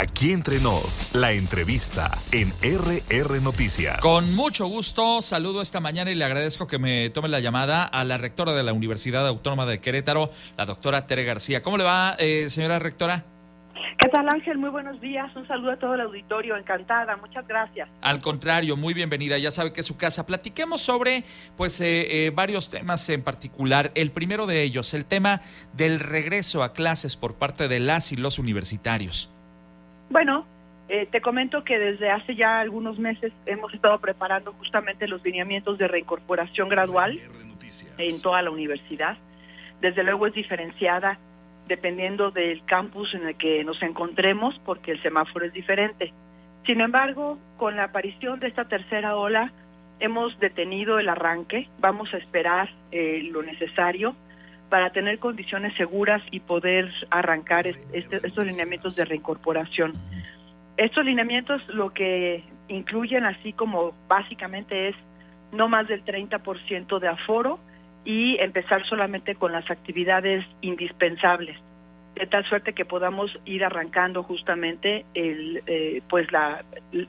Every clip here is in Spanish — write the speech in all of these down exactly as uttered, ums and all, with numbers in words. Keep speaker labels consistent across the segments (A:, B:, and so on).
A: Aquí entre nos, la entrevista en R R Noticias.
B: Con mucho gusto, saludo esta mañana y le agradezco que me tome la llamada a la rectora de la Universidad Autónoma de Querétaro, la doctora Tere García. ¿Cómo le va, eh, señora rectora?
C: ¿Qué tal, Ángel? Muy buenos días. Un saludo a todo el auditorio. Encantada. Muchas gracias.
B: Al contrario, muy bienvenida. Ya sabe que es su casa. Platiquemos sobre pues eh, eh, varios temas en particular. El primero de ellos, el tema del regreso a clases por parte de las y los universitarios.
C: Bueno, eh, te comento que desde hace ya algunos meses hemos estado preparando justamente los lineamientos de reincorporación gradual en toda la universidad. Desde luego es diferenciada dependiendo del campus en el que nos encontremos, porque el semáforo es diferente. Sin embargo, con la aparición de esta tercera ola, hemos detenido el arranque. Vamos a esperar eh, lo necesario para tener condiciones seguras y poder arrancar este, estos lineamientos de reincorporación. Estos lineamientos lo que incluyen, así como básicamente, es no más del treinta por ciento de aforo y empezar solamente con las actividades indispensables, de tal suerte que podamos ir arrancando justamente el eh, pues la,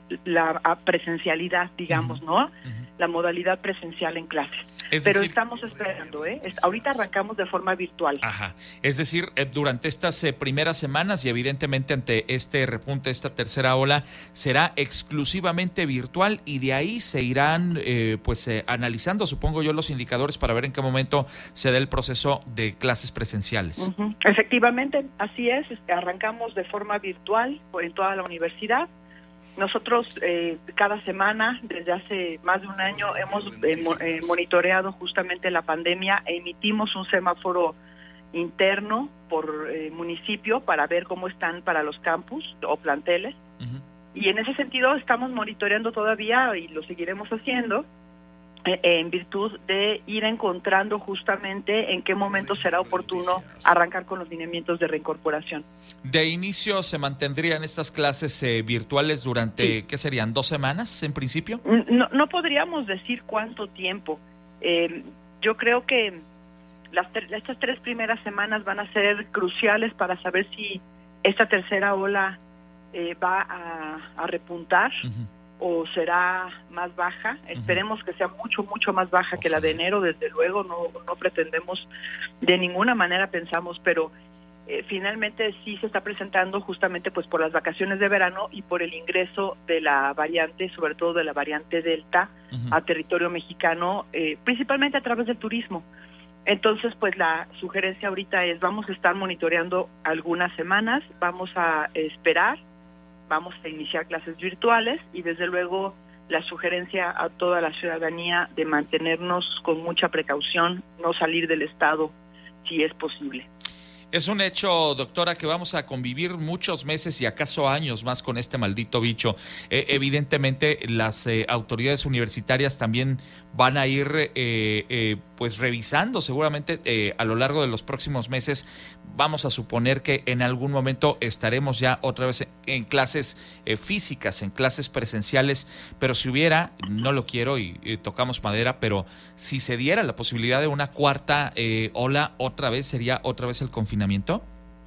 C: la presencialidad, digamos, uh-huh. ¿no? Uh-huh. La modalidad presencial en clases. Es Pero decir, estamos esperando, ¿eh? Es, ahorita arrancamos de forma virtual.
B: Ajá. Es decir, eh, durante estas eh, primeras semanas y evidentemente ante este repunte, esta tercera ola, será exclusivamente virtual y de ahí se irán eh, pues eh, analizando, supongo yo, los indicadores para ver en qué momento se da el proceso de clases presenciales.
C: Uh-huh. Efectivamente, así es. Arrancamos de forma virtual en toda la universidad. Nosotros eh, cada semana, desde hace más de un año, hemos eh, mo- eh, monitoreado justamente la pandemia e emitimos un semáforo interno por eh, municipio para ver cómo están para los campus o planteles. Uh-huh. Y en ese sentido estamos monitoreando todavía y lo seguiremos haciendo eh, en virtud de ir encontrando justamente en qué momento será oportuno arrancar con los lineamientos de reincorporación.
B: De inicio se mantendrían estas clases eh, virtuales durante, sí. ¿qué serían? ¿Dos semanas en principio?
C: No, no podríamos decir cuánto tiempo. Eh, yo creo que las ter- estas tres primeras semanas van a ser cruciales para saber si esta tercera ola eh, va a, a repuntar uh-huh. o será más baja. Uh-huh. Esperemos que sea mucho, mucho más baja Ojalá. que la de enero, desde luego. No, no pretendemos de ninguna manera, pensamos, pero Eh, finalmente sí se está presentando justamente pues por las vacaciones de verano y por el ingreso de la variante, sobre todo de la variante Delta, uh-huh. a territorio mexicano, eh, principalmente a través del turismo. Entonces, pues la sugerencia ahorita es, vamos a estar monitoreando algunas semanas, vamos a esperar, vamos a iniciar clases virtuales y desde luego la sugerencia a toda la ciudadanía de mantenernos con mucha precaución, no salir del estado si es posible.
B: Es un hecho, doctora, que vamos a convivir muchos meses y acaso años más con este maldito bicho. Eh, evidentemente, las eh, autoridades universitarias también van a ir eh, eh, pues revisando seguramente eh, a lo largo de los próximos meses. Vamos a suponer que en algún momento estaremos ya otra vez en clases eh, físicas, en clases presenciales, pero si hubiera, no lo quiero y, y tocamos madera, pero si se diera la posibilidad de una cuarta eh, ola, otra vez sería otra vez el confinamiento.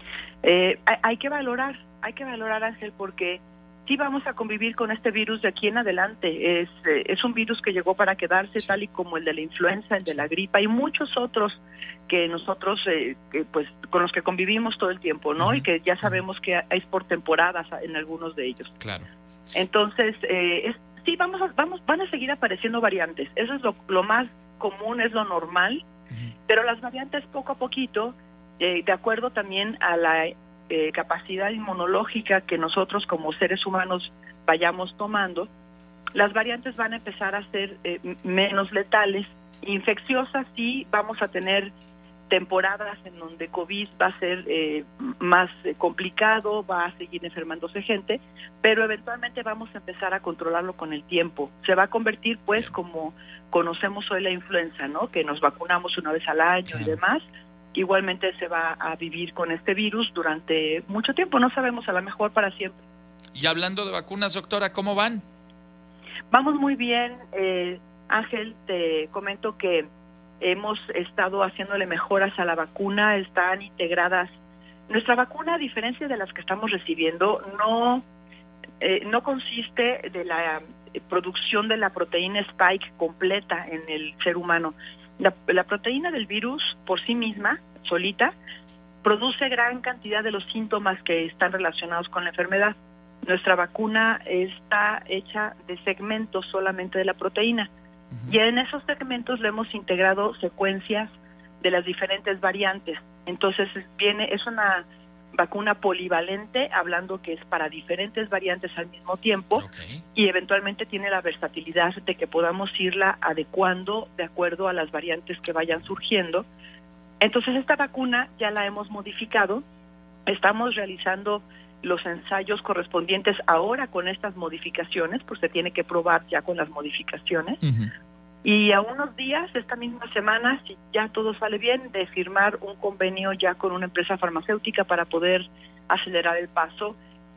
C: Eh, hay, hay que valorar, hay que valorar, Ángel, porque sí vamos a convivir con este virus de aquí en adelante. Es, eh, es un virus que llegó para quedarse, tal y como el de la influenza, el de la gripa y muchos otros que nosotros, eh, que, pues, con los que convivimos todo el tiempo, ¿no? Uh-huh. Y que ya sabemos que es por temporadas en algunos de ellos.
B: Claro.
C: Entonces, eh, es, sí, vamos, a, vamos, van a seguir apareciendo variantes. Eso es lo, lo más común, es lo normal. Uh-huh. Pero las variantes poco a poquito, eh, de acuerdo también a la eh, capacidad inmunológica que nosotros como seres humanos vayamos tomando, las variantes van a empezar a ser eh, menos letales. Infecciosas sí vamos a tener temporadas en donde COVID va a ser eh, más eh, complicado, va a seguir enfermándose gente, pero eventualmente vamos a empezar a controlarlo con el tiempo. Se va a convertir, pues, como conocemos hoy la influenza, ¿no? Que nos vacunamos una vez al año y demás. Igualmente se va a vivir con este virus durante mucho tiempo, no sabemos, a lo mejor para siempre.
B: Y hablando de vacunas, doctora, ¿cómo van?
C: Vamos muy bien, eh, Ángel, te comento que hemos estado haciéndole mejoras a la vacuna, están integradas Nuestra vacuna, a diferencia de las que estamos recibiendo, no, eh, no consiste de la eh, producción de la proteína spike completa en el ser humano. La, la proteína del virus por sí misma, solita, produce gran cantidad de los síntomas que están relacionados con la enfermedad. Nuestra vacuna está hecha de segmentos solamente de la proteína. Uh-huh. Y en esos segmentos le hemos integrado secuencias de las diferentes variantes. Entonces viene, es una vacuna polivalente, hablando que es para diferentes variantes al mismo tiempo, okay. Y eventualmente tiene la versatilidad de que podamos irla adecuando de acuerdo a las variantes que vayan surgiendo. Entonces esta vacuna ya la hemos modificado, estamos realizando los ensayos correspondientes ahora con estas modificaciones, pues se tiene que probar ya con las modificaciones. Uh-huh. Y a unos días, esta misma semana, si ya todo sale bien, de firmar un convenio ya con una empresa farmacéutica para poder acelerar el paso,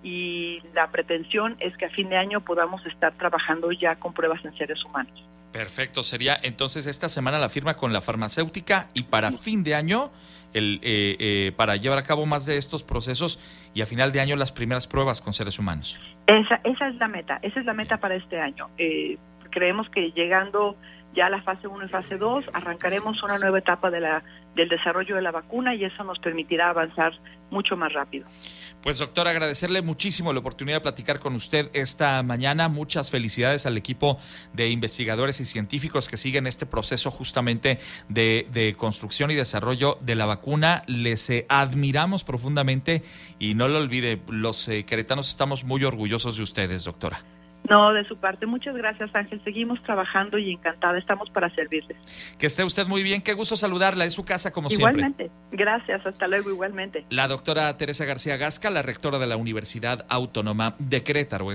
C: y la pretensión es que a fin de año podamos estar trabajando ya con pruebas en seres humanos.
B: Perfecto, sería entonces esta semana la firma con la farmacéutica y para fin de año el eh, eh, para llevar a cabo más de estos procesos y a final de año las primeras pruebas con seres humanos.
C: Esa, esa es la meta, esa es la meta para este año. Eh, creemos que llegando ya a la fase uno y fase dos arrancaremos una nueva etapa de la del desarrollo de la vacuna y eso nos permitirá avanzar mucho más rápido.
B: Pues doctor, agradecerle muchísimo la oportunidad de platicar con usted esta mañana. Muchas felicidades al equipo de investigadores y científicos que siguen este proceso justamente de, de construcción y desarrollo de la vacuna. Les eh, admiramos profundamente y no lo olvide, los eh, queretanos estamos muy orgullosos de ustedes, doctora.
C: No, de su parte. Muchas gracias, Ángel. Seguimos trabajando y encantada. Estamos para servirles.
B: Que esté usted muy bien. Qué gusto saludarla. Es su casa, como
C: igualmente.
B: siempre.
C: Igualmente. Gracias. Hasta luego. Igualmente.
B: La doctora Teresa García Gasca, la rectora de la Universidad Autónoma de Querétaro.